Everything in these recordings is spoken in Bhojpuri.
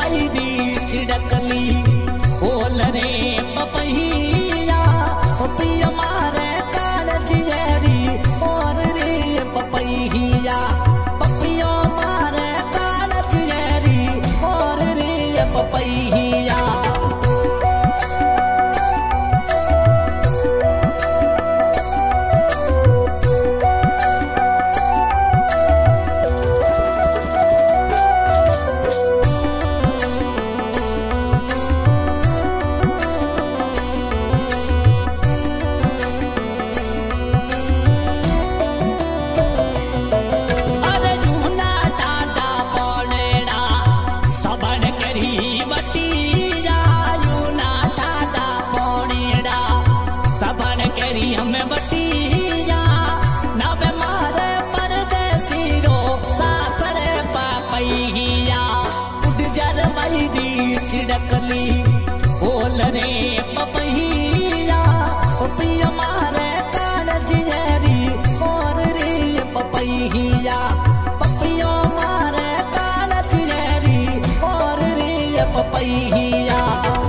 मैदी चिड़कली बोल रे पपैया पिया मारे काल जियरी और रे पपैया पपिया मारे काल जियरी और रे पपैया हमें बटिया नब मारे परदेसी रो साकर पपैया उड़जर मैदी चिड़कली बोल रे पपैया पिया मारे काल जियरी और रे पपैया पपिया मारे काल जियरी और रे पपैया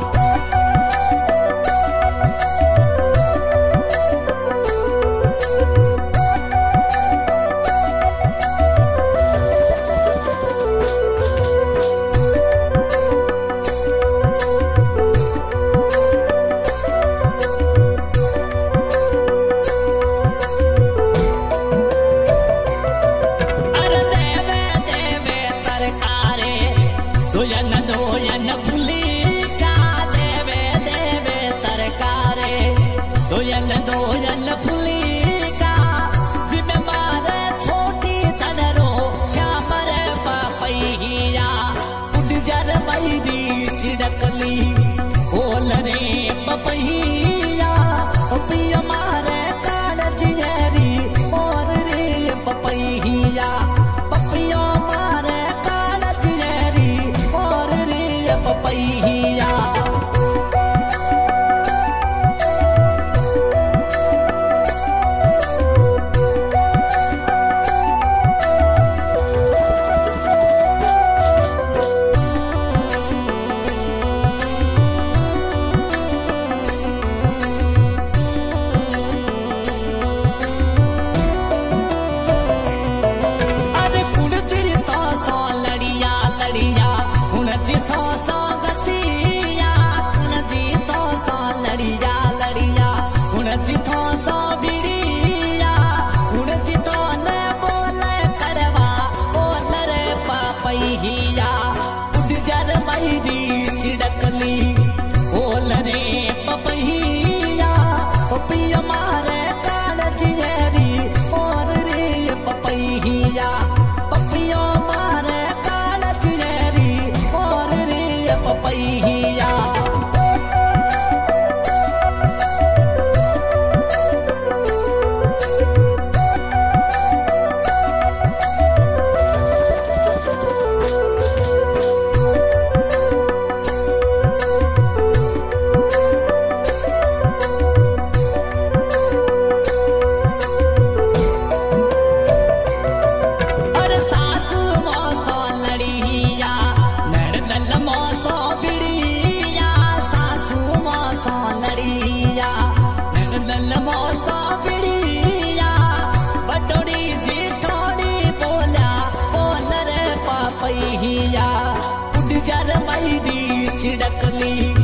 दोयन फुली का देवे देवे तरकारे दोयन फुली का जिमे मारे छोटी तनरो श्याम रे पपैया उड़जर मैदी चिड़कली बोल रे पपैया पिया मारे काल जियरी और रे पपैया पपिया मारे काल जियरी और रे पपैया उड़जर मैदी चिड़कली बोल रे पपैया पिया मारे काल जियरी और रे पपैया पपिया मारे काल जियरी और रे पपैया उड़जर मैदी चिड़कली